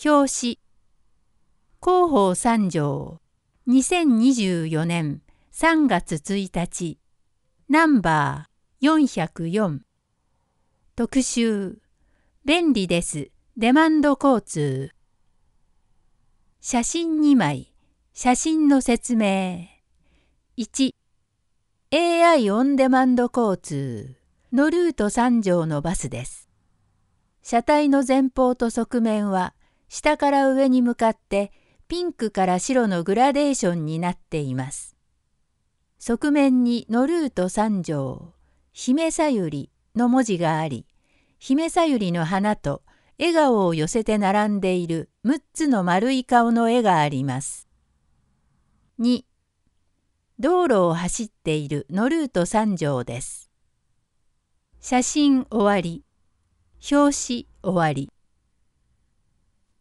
表紙広報三条2024年3月1日ナンバー404特集便利ですデマンド交通写真2枚写真の説明 1. AI オンデマンド交通のルート3条のバスです。車体の前方と側面は下から上に向かってピンクから白のグラデーションになっています。側面にのルート3条、姫さゆりの文字があり、姫さゆりの花と笑顔を寄せて並んでいる6つの丸い顔の絵があります。2. 道路を走っているのルート3条です。写真終わり。表紙終わり。